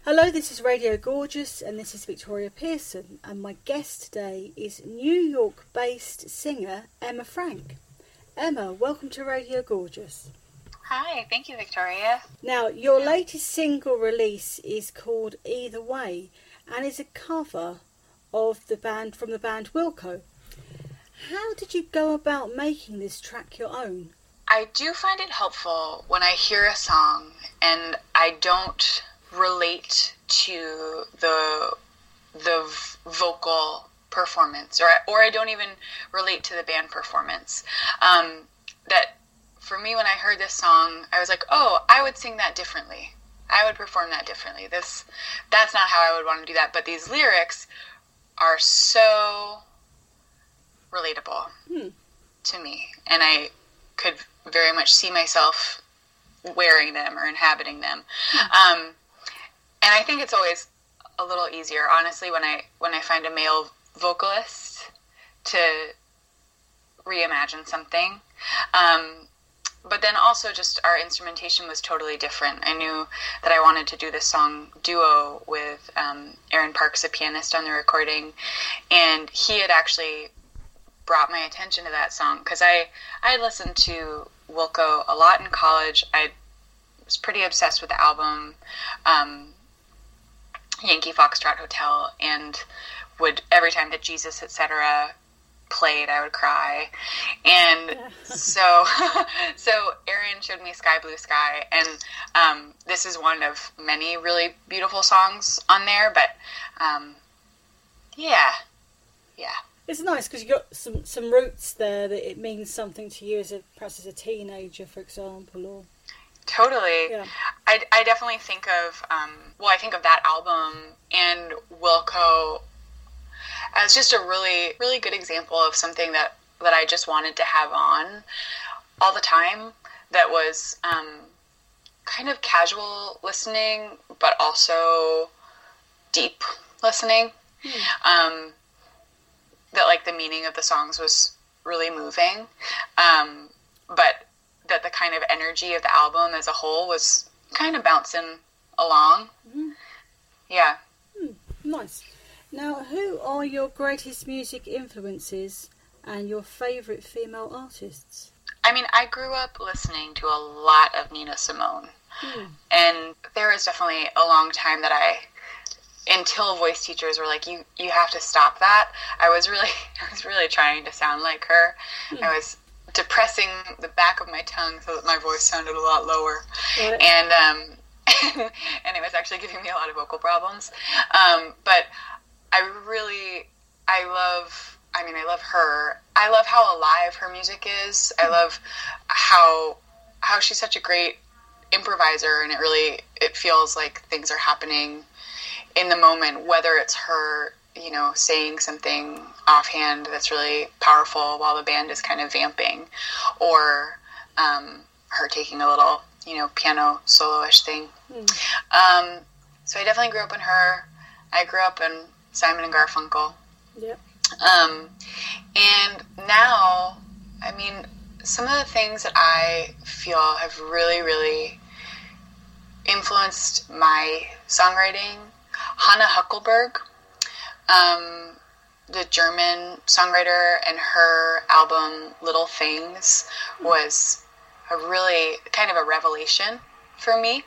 Hello, this is Radio Gorgeous and this is Victoria Pearson, and my guest today is New York-based singer Emma Frank. Emma, welcome to Radio Gorgeous. Hi, thank you, Victoria. Now, your latest single release is called Either Way and is a cover of the band Wilco. How did you go about making this track your own? I do find it helpful when I hear a song and I don't relate to the vocal performance, or I don't even relate to the band performance. That for me, when I heard this song, I was like, oh, I would sing that differently. I would perform that differently. That's not how I would want to do that. But these lyrics are so relatable to me, and I could very much see myself wearing them or inhabiting them. And I think it's always a little easier, honestly, when I find a male vocalist to reimagine something. But then also just our instrumentation was totally different. I knew that I wanted to do this song duo with Aaron Parks, a pianist on the recording, and he had actually brought my attention to that song because I had listened to Wilco a lot in college. I was pretty obsessed with the album Yankee Foxtrot Hotel, and would, every time that Jesus Etc. played, I would cry. And so Aaron showed me Sky Blue Sky, and this is one of many really beautiful songs on there, but yeah. It's nice because you got some roots there that it means something to you perhaps as a teenager, for example, or... Totally. Yeah. I definitely think of, I think of that album and Wilco as just a really, really good example of something that I just wanted to have on all the time, that was kind of casual listening, but also deep listening. That, like, the meaning of the songs was really moving, but that the kind of energy of the album as a whole was kind of bouncing along. Yeah. Nice. Now, who are your greatest music influences and your favourite female artists? I mean, I grew up listening to a lot of Nina Simone. And there was definitely a long time that until voice teachers were like, you have to stop that, I was really trying to sound like her. I was depressing the back of my tongue so that my voice sounded a lot lower. Right. And and it was actually giving me a lot of vocal problems. But I love her. I love how alive her music is. I love how she's such a great improviser, and it feels like things are happening in the moment, whether it's her, saying something offhand that's really powerful while the band is kind of vamping, or her taking a little, piano solo-ish thing. So I definitely grew up in her. I grew up in Simon and Garfunkel. Yep. And now, I mean, some of the things that I feel have really, really influenced my songwriting, Hannah Huckelberg, the German songwriter, and her album Little Things was a really kind of a revelation for me.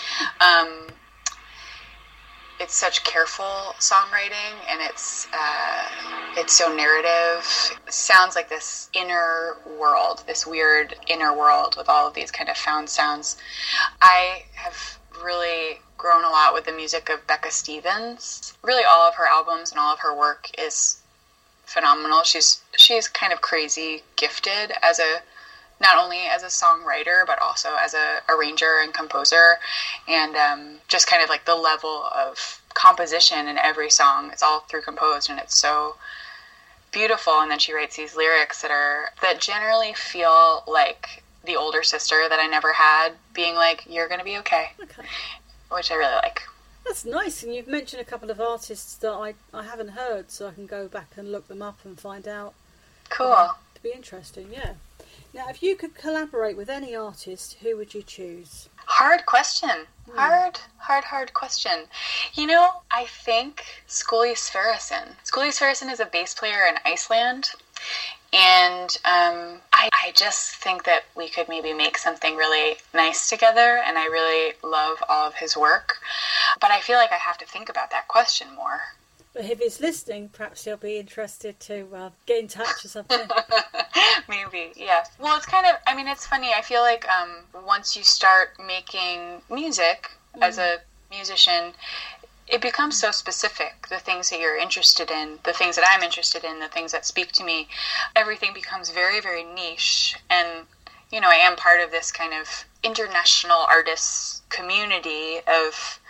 It's such careful songwriting, and it's so narrative. It sounds like this inner world, this weird inner world with all of these kind of found sounds. I have really grown a lot with the music of Becca Stevens. Really, all of her albums and all of her work is phenomenal. She's kind of crazy gifted as not only as a songwriter, but also as a arranger and composer, and just kind of like the level of composition in every song. It's all through composed, and it's so beautiful. And then she writes these lyrics that generally feel like the older sister that I never had being like, "You're gonna be okay," which I really like. That's nice. And you've mentioned a couple of artists that I haven't heard, so I can go back and look them up and find out. Cool. To be interesting, yeah. Now, if you could collaborate with any artist, who would you choose? Hard question. Hard question. You know, I think Skuli Sverrisson. Skuli Sverrisson is a bass player in Iceland. And I just think that we could maybe make something really nice together, and I really love all of his work. But I feel like I have to think about that question more. But if he's listening, perhaps he'll be interested to get in touch or something. Maybe, yeah. Well, it's kind of, I mean, it's funny. I feel like once you start making music as a musician, it becomes so specific. The things that you're interested in, the things that I'm interested in, the things that speak to me, everything becomes very, very niche. And, you know, I am part of this kind of international artists community of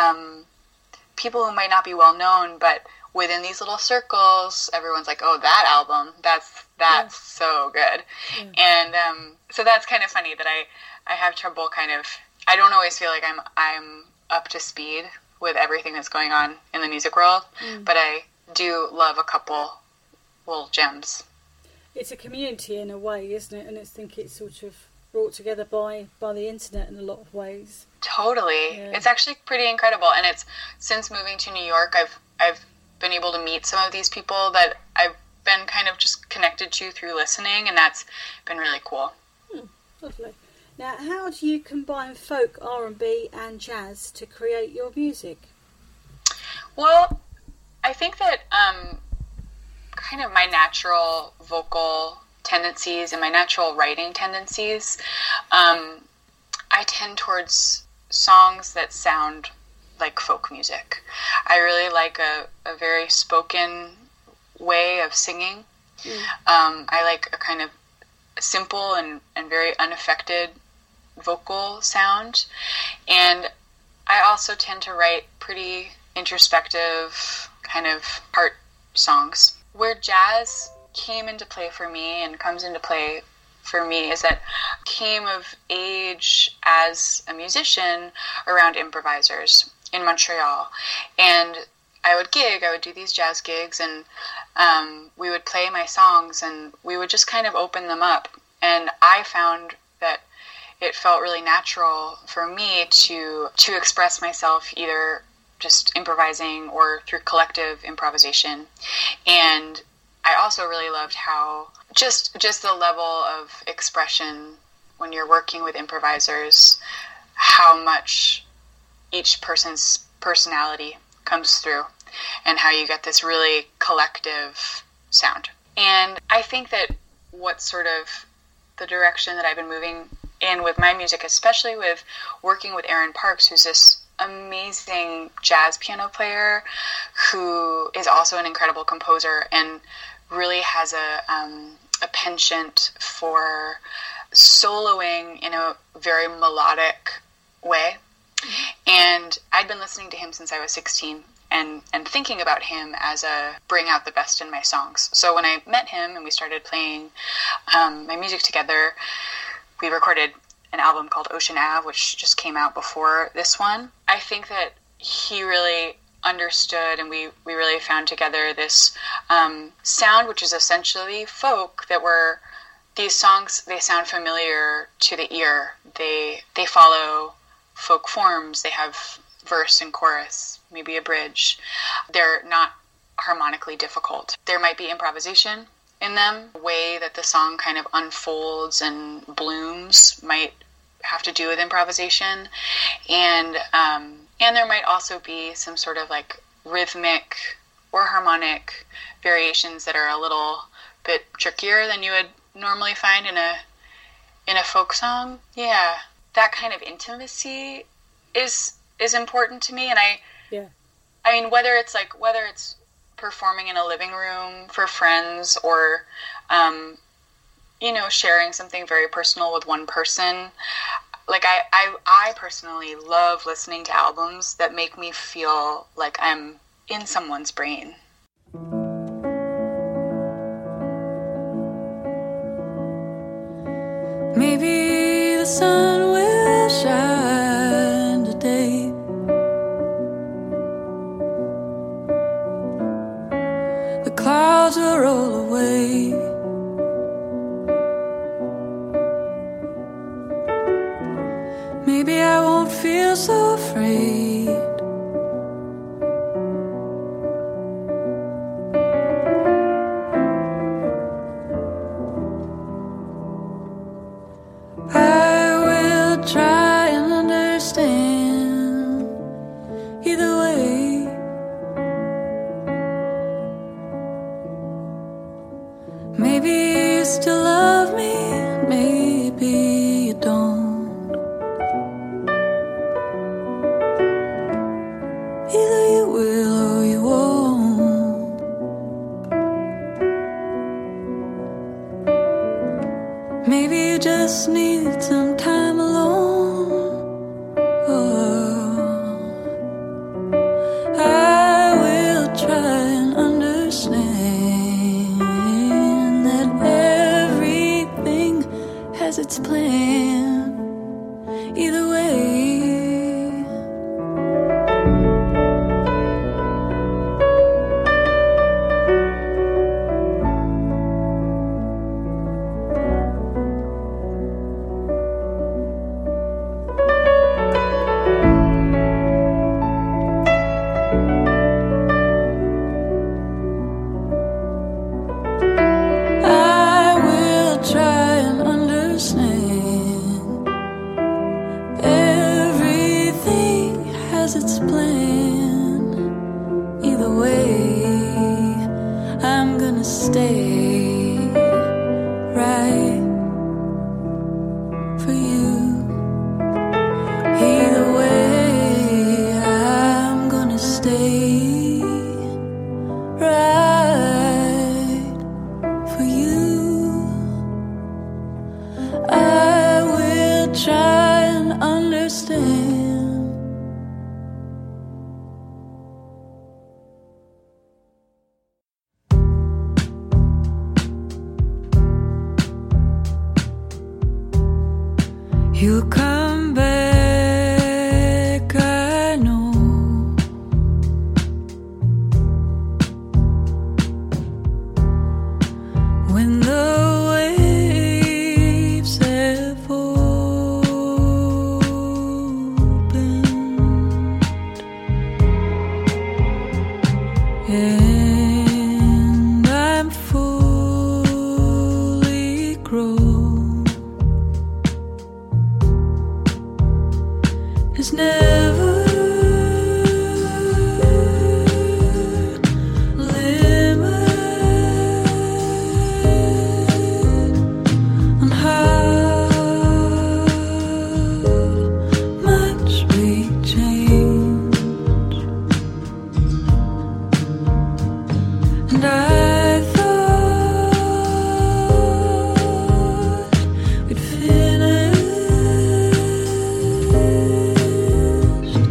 people who might not be well known, but within these little circles, everyone's like, oh, that album, that's so good. And so that's kind of funny that I have trouble kind of, I don't always feel like I'm up to speed with everything that's going on in the music world, but I do love a couple little gems. It's a community in a way, isn't it? And I think it's sort of brought together by the internet in a lot of ways. Totally. Yeah. It's actually pretty incredible. And it's, since moving to New York, I've been able to meet some of these people that I've been kind of just connected to through listening, and that's been really cool. Lovely. Now, how do you combine folk, R&B and jazz to create your music? Well, I think that kind of my natural vocal tendencies and my natural writing tendencies, I tend towards songs that sound like folk music. I really like a very spoken way of singing. I like a kind of simple and very unaffected vocal sound, and I also tend to write pretty introspective kind of heart songs. Where jazz came into play for me and comes into play for me is that I came of age as a musician around improvisers in Montreal, and I would do these jazz gigs, and we would play my songs and we would just kind of open them up, and I found that it felt really natural for me to express myself either just improvising or through collective improvisation. And I also really loved how just the level of expression when you're working with improvisers, how much each person's personality comes through and how you get this really collective sound. And I think that what's sort of the direction that I've been moving in with my music, especially with working with Aaron Parks, who's this amazing jazz piano player who is also an incredible composer and really has a penchant for soloing in a very melodic way. And I'd been listening to him since I was 16 and thinking about him as a bring out the best in my songs. So when I met him and we started playing my music together, we recorded an album called Ocean Ave, which just came out before this one. I think that he really understood, and we really found together this sound, which is essentially folk, that were, these songs, they sound familiar to the ear. They follow folk forms. They have verse and chorus, maybe a bridge. They're not harmonically difficult. There might be improvisation in them. The way that the song kind of unfolds and blooms might have to do with improvisation. And there might also be some sort of like rhythmic or harmonic variations that are a little bit trickier than you would normally find in a folk song. Yeah, that kind of intimacy is important to me. And I mean, whether it's performing in a living room for friends or, sharing something very personal with one person. Like, I personally love listening to albums that make me feel like I'm in someone's brain. Maybe the sun will shine today. The clouds will roll away. Maybe I won't feel so afraid. I will try and understand either way. Maybe you still love me, maybe you don't. Either you will or you won't. Maybe you just need some time alone. Oh, I will try and understand that everything has its plan. Either way. I will try and understand. Everything has its plan. Either way, I'm gonna stay right for you. Either way, I'm gonna stay right for you. I will try and understand. You'll come back, I know. When the waves have opened and I'm fully grown, there's never limit on how much we change. And I thought we'd finished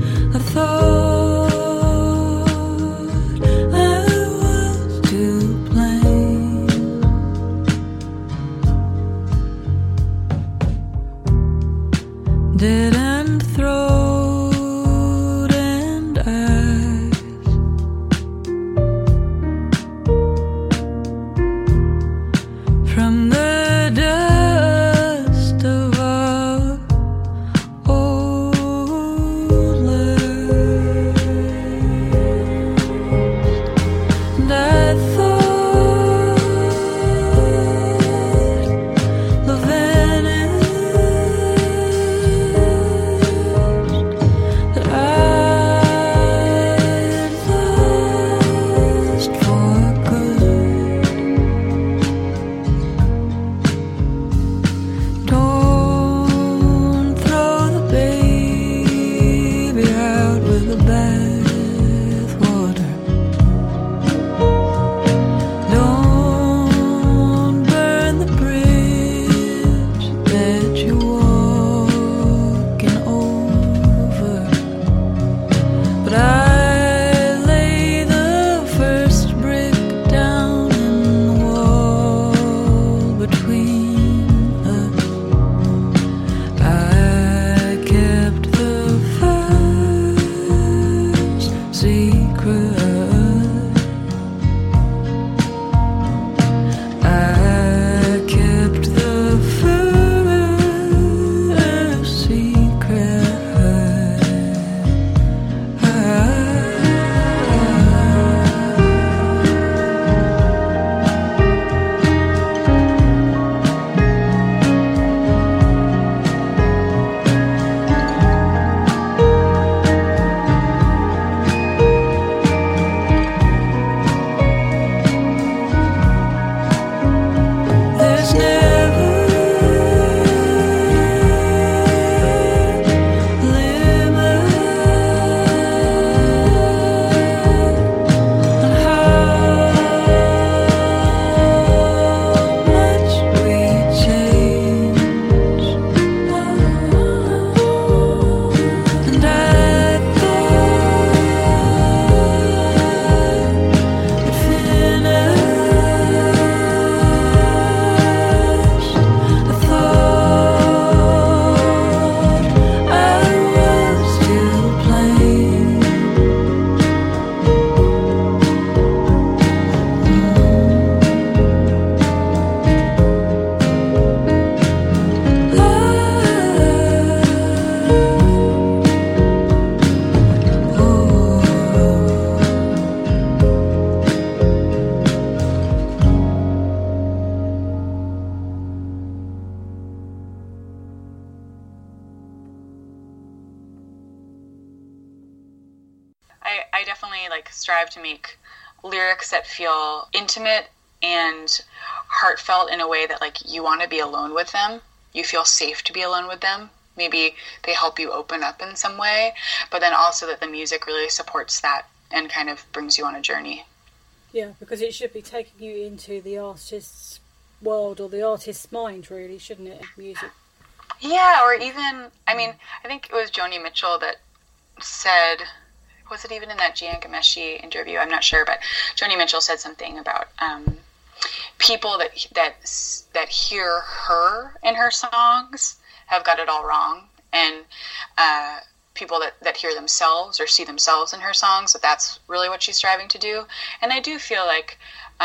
definitely like strive to make lyrics that feel intimate and heartfelt in a way that like you want to be alone with them. You feel safe to be alone with them. Maybe they help you open up in some way, but then also that the music really supports that and kind of brings you on a journey. Yeah, because it should be taking you into the artist's world or the artist's mind, really, shouldn't it? Music. Yeah, or even, I mean, I think it was Joni Mitchell that said, was it even in that Gian Gameshi interview? I'm not sure, but Joni Mitchell said something about people that hear her in her songs have got it all wrong, and people that hear themselves or see themselves in her songs, that's really what she's striving to do. And I do feel like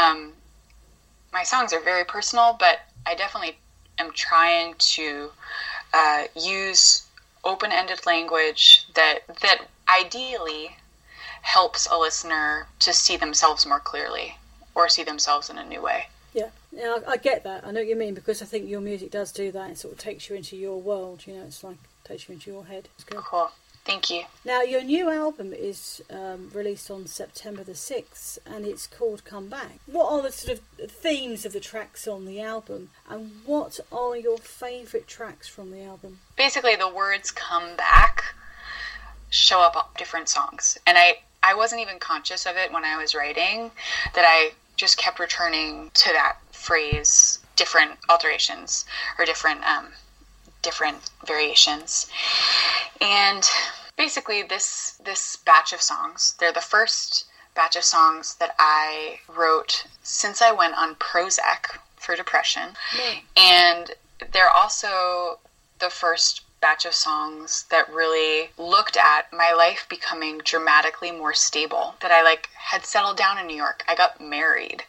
my songs are very personal, but I definitely am trying to use open-ended language that ideally helps a listener to see themselves more clearly or see themselves in a new way. Yeah, I get that. I know what you mean, because I think your music does do that. It sort of takes you into your world, you know, it's like takes you into your head. It's good. Cool. Thank you. Now, your new album is released on September the 6th, and it's called Come Back. What are the sort of themes of the tracks on the album, and what are your favourite tracks from the album? Basically, the words come back show up on different songs. And I wasn't even conscious of it when I was writing, that I just kept returning to that phrase, different alterations or different variations. And basically this batch of songs, they're the first batch of songs that I wrote since I went on Prozac for depression. And they're also the first batch of songs that really looked at my life becoming dramatically more stable, that I had settled down in New York. I got married,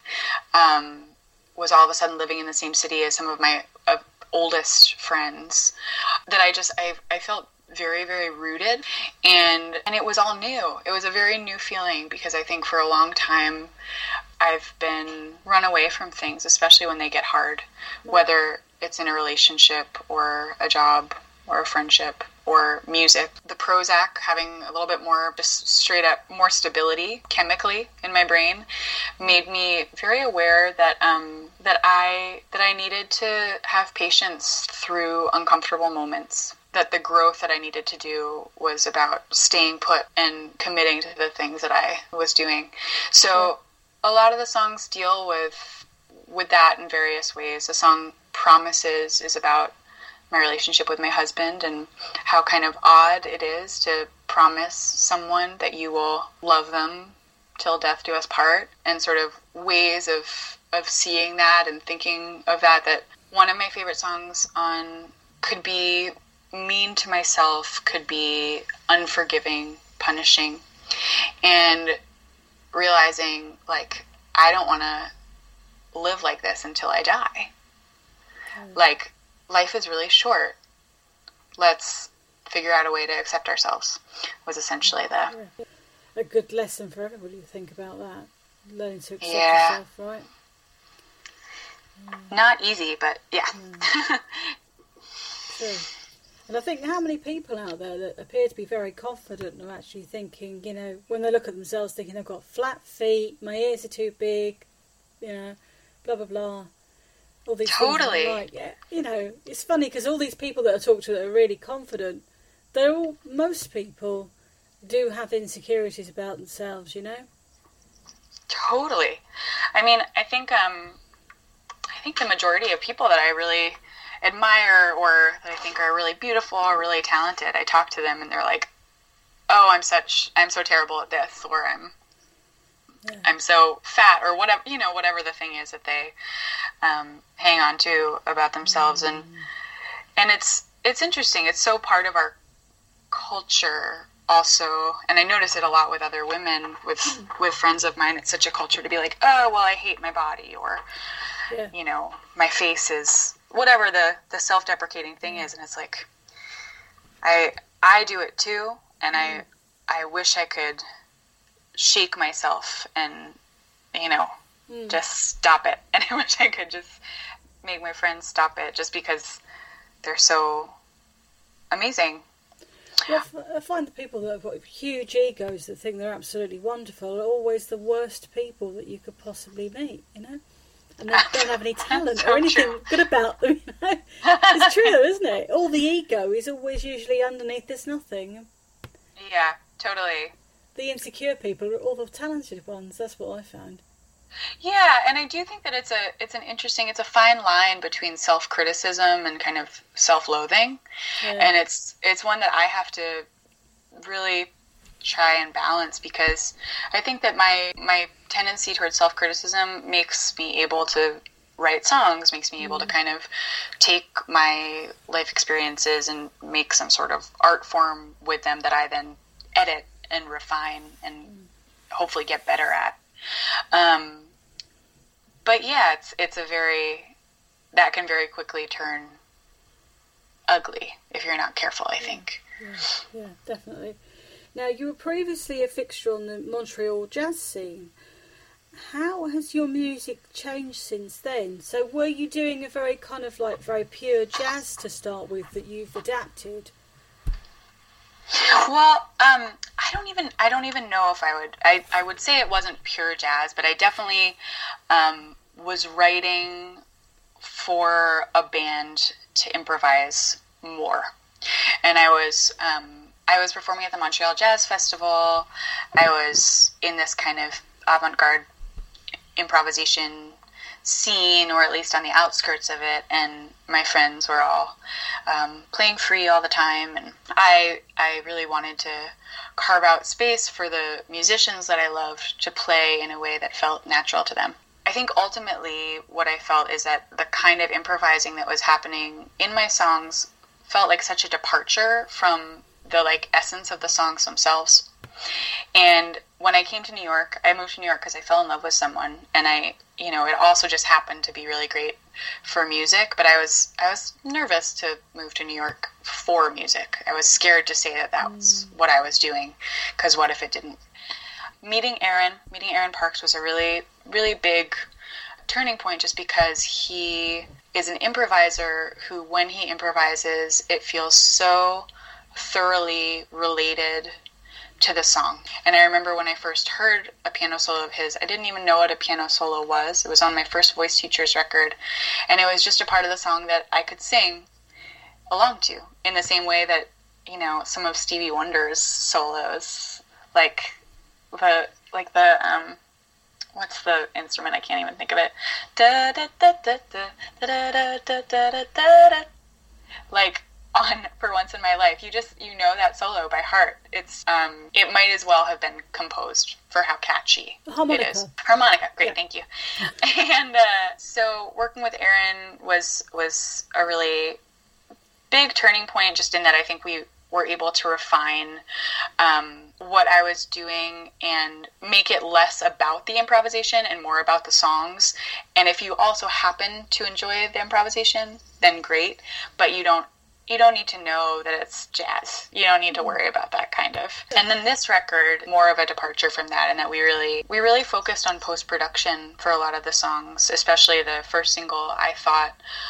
was all of a sudden living in the same city as some of my oldest friends, that I felt very, very rooted, and it was all new. It was a very new feeling, because I think for a long time I've been run away from things, especially when they get hard, whether it's in a relationship or a job or a friendship or music. The Prozac having a little bit more, just straight up more stability chemically in my brain, made me very aware that that I needed to have patience through uncomfortable moments. That the growth that I needed to do was about staying put and committing to the things that I was doing. So a lot of the songs deal with that in various ways. The song Promises is about my relationship with my husband and how kind of odd it is to promise someone that you will love them till death do us part, and sort of ways of seeing that and thinking of that one of my favorite songs on could be mean to myself, could be unforgiving, punishing, and realizing I don't want to live like this until I die. Life is really short. Let's figure out a way to accept ourselves, was essentially a good lesson for everybody to think about that. Learning to accept yourself, right? Not easy, but yeah. True. And I think how many people out there that appear to be very confident are actually thinking, when they look at themselves, thinking they've got flat feet, my ears are too big, blah, blah, blah. All these totally. Things it's funny because all these people that I talk to that are really confident, most people do have insecurities about themselves, Totally. I mean, I think the majority of people that I really admire or that I think are really beautiful or really talented, I talk to them and they're like, oh, I'm so terrible at this, or I'm so fat, or whatever, whatever the thing is that they hang on to about themselves. And it's interesting. It's so part of our culture also, and I notice it a lot with other women, with friends of mine. It's such a culture to be like, oh, well, I hate my body, or my face is whatever the self-deprecating thing is. And it's like, I do it too, and I wish I could shake myself and just stop it. And I wish I could just make my friends stop it, just because they're so amazing. Well, I find the people that have got huge egos that think they're absolutely wonderful are always the worst people that you could possibly meet, you know? And they don't have any talent so or anything true. good about them, you know? It's true, though, isn't it? All the ego is always usually underneath there's nothing. Yeah, totally. The insecure people are all the talented ones. That's what I found. Yeah, and I do think that it's a fine line between self-criticism and kind of self-loathing. Yeah. And it's one that I have to really try and balance, because I think that my tendency towards self-criticism makes me able to write songs, makes me able to kind of take my life experiences and make some sort of art form with them that I then edit and refine and hopefully get better at. But yeah, that can very quickly turn ugly if you're not careful, I think. Yeah, definitely. Now, you were previously a fixture on the Montreal jazz scene. How has your music changed since then? So were you doing a very kind of like very pure jazz to start with that you've adapted? Well, I don't even know if I would say it wasn't pure jazz, but I definitely was writing for a band to improvise more. And I was performing at the Montreal Jazz Festival. I was in this kind of avant-garde improvisation scene, or at least on the outskirts of it, and my friends were all playing free all the time, and I really wanted to carve out space for the musicians that I loved to play in a way that felt natural to them. I think ultimately what I felt is that the kind of improvising that was happening in my songs felt like such a departure from the like essence of the songs themselves. And when I came to New York, I moved to New York because I fell in love with someone, and it also just happened to be really great for music, but I was nervous to move to New York for music. I was scared to say that was what I was doing, because what if it didn't? Meeting Aaron Parks was a really, really big turning point, just because he is an improviser who, when he improvises, it feels so thoroughly related to the song. And I remember when I first heard a piano solo of his, I didn't even know what a piano solo was. It was on my first voice teacher's record, and it was just a part of the song that I could sing along to, in the same way that, some of Stevie Wonder's solos, what's the instrument? I can't even think of it. Da da da da da da da da da da da. Like on For Once in My Life, you know that solo by heart. It's it might as well have been composed for how catchy Harmonica. it is. Harmonica, great, Yeah. thank you. And so working with Aaron was a really big turning point, just in that I think we were able to refine what I was doing and make it less about the improvisation and more about the songs. And if you also happen to enjoy the improvisation, then great, but you don't need to know that it's jazz. You don't need to worry about that kind of. And then this record, more of a departure from that, and that we really focused on post-production for a lot of the songs, especially the first single. I thought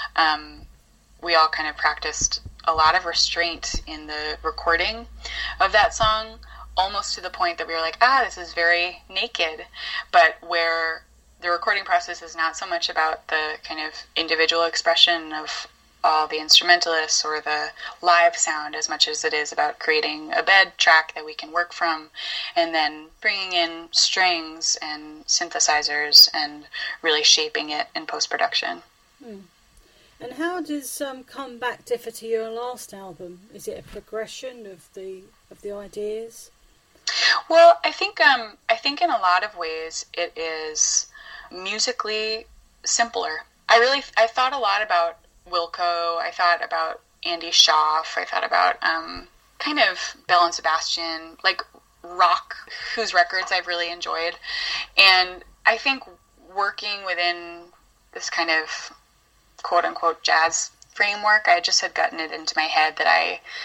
we all kind of practiced a lot of restraint in the recording of that song, almost to the point that we were like, this is very naked, but where the recording process is not so much about the kind of individual expression of all the instrumentalists or the live sound as much as it is about creating a bed track that we can work from, and then bringing in strings and synthesizers and really shaping it in post-production. And how does Come Back differ to your last album? Is it a progression of the ideas? Well, I think in a lot of ways it is musically simpler. I thought a lot about Wilco. I thought about Andy Schaaf. I thought about kind of Belle and Sebastian, like rock, whose records I've really enjoyed. And I think working within this kind of quote-unquote jazz framework, I just had gotten it into my head that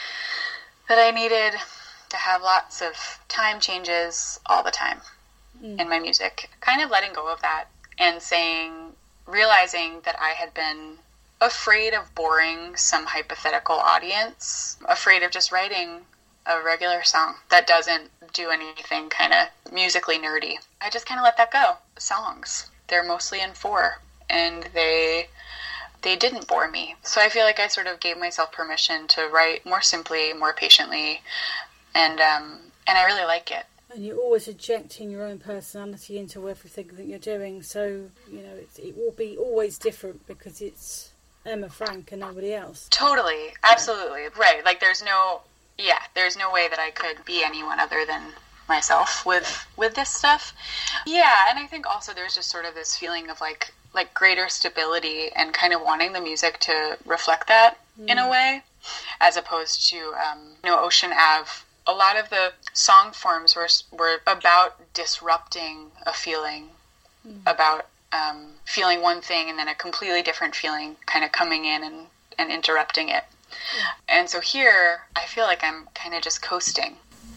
I needed to have lots of time changes all the time in my music. Kind of letting go of that and realizing that I had been afraid of boring some hypothetical audience, afraid of just writing a regular song that doesn't do anything kind of musically nerdy. I just kind of let that go. Songs, they're mostly in 4, and they didn't bore me. So I feel like I sort of gave myself permission to write more simply, more patiently, and I really like it. And you're always injecting your own personality into everything that you're doing, so, you know, it will be always different because it's Emma Frank and nobody else. Totally. Absolutely. Right. Like, there's no way that I could be anyone other than myself with this stuff. Yeah, and I think also there's just sort of this feeling of, like greater stability and kind of wanting the music to reflect that in a way, as opposed to, Ocean Ave. A lot of the song forms were about disrupting a feeling, about feeling one thing and then a completely different feeling kind of coming in and interrupting it. And so here, I feel like I'm kind of just coasting.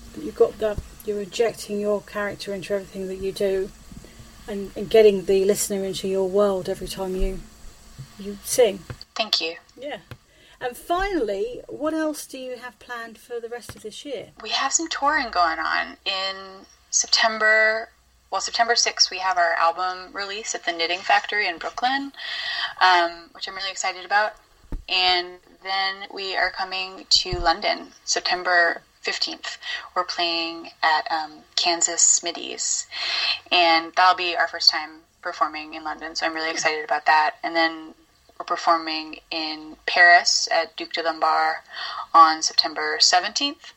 You're injecting your character into everything that you do and getting the listener into your world every time you sing. Thank you. Yeah. And finally, what else do you have planned for the rest of this year? We have some touring going on. In September 6th, we have our album release at the Knitting Factory in Brooklyn, which I'm really excited about. And then we are coming to London, September 15th. We're playing at Kansas Smitty's, and that'll be our first time performing in London, so I'm really excited about that. And then we're performing in Paris at Duc de Lombard on September 17th.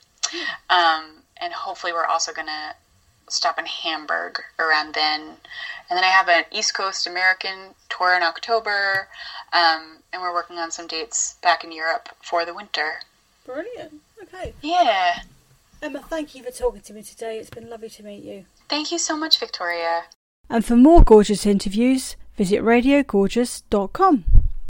And hopefully we're also going to stop in Hamburg around then. And then I have an East Coast American tour in October, and we're working on some dates back in Europe for the winter. Brilliant. Okay. Yeah. Emma, thank you for talking to me today. It's been lovely to meet you. Thank you so much, Victoria. And for more gorgeous interviews, visit radiogorgeous.com.